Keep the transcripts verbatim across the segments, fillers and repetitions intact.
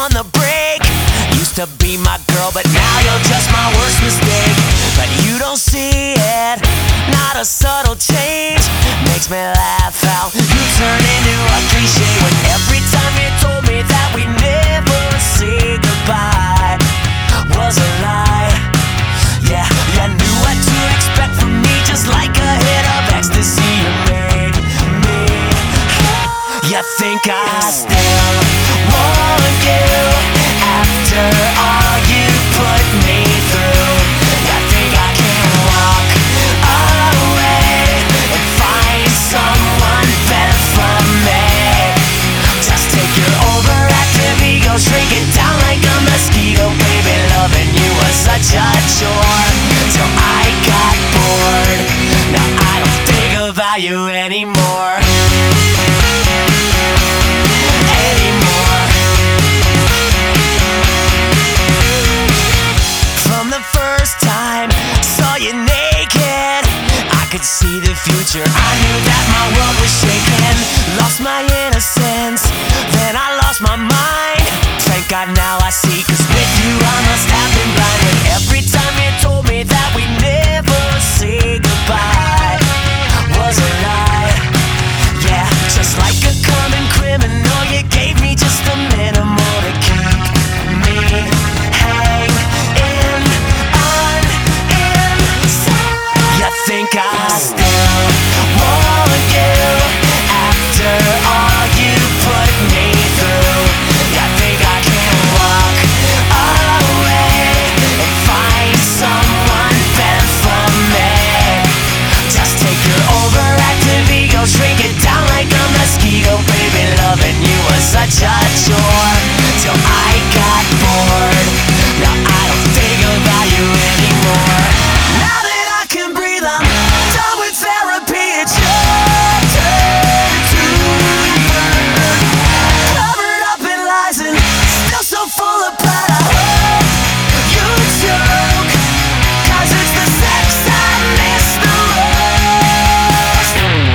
on the break. Used to be my girl, but now you're just my worst mistake. But you don't see it, not a subtle change. Makes me laugh how you turn into a cliche when every time you told me that we never say goodbye was a lie. Yeah, you knew what to expect from me, just like a hit of ecstasy. You made me. You think I still want you after all you put me through? You think I can walk away and find someone better for me? Just take your overactive ego, shrink it down like a mosquito. Baby, loving you was such a chore till I got bored. Now I don't think about you anymore. Anymore. From the first time I saw you naked, I could see the future. I knew that my world was shaking. Lost my innocence, then I lost my mind. Thank God now I see, 'cause with you I must have been blind. When every time you told me that we never say goodbye was a lie. Yeah, just like a common criminal, you gave me just a minimal to keep me hanging on inside. You think I still want you after all you put me through? You think I can walk away and find someone better for me? Just take your overactive ego, shrink it down like a mosquito. Baby, loving you was such a chore till I got bored. Now I don't think about you anymore. Now that I can breathe, I'm done with therapy. It's your turn to burn. Covered up in lies and still so full of pride. I hope you joke, 'cause it's the sex I miss the most.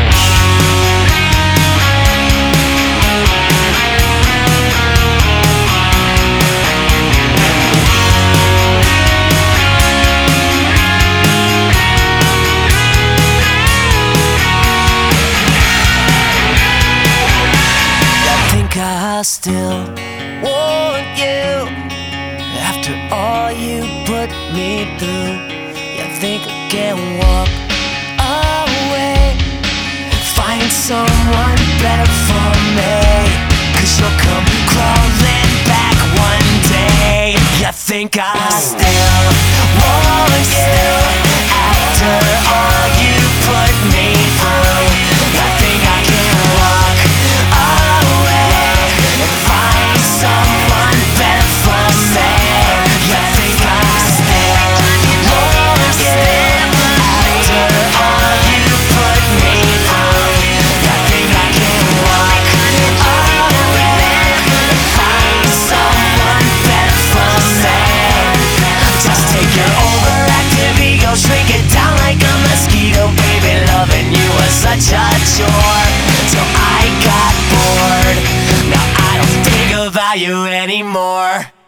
I think I still want you after all you put me through. You think I can walk away, find someone better for me? 'Cause you'll come crawling back one day. You think I still want you after all you put me through? You think I can walk away and find someone better for me? You think I still want you after all you put me through? You think I can walk away and find someone better for me? Just take your overactive ego, shrink it down like a mosquito. Baby, loving you was such a chore till I got bored. Now I don't think about you anymore.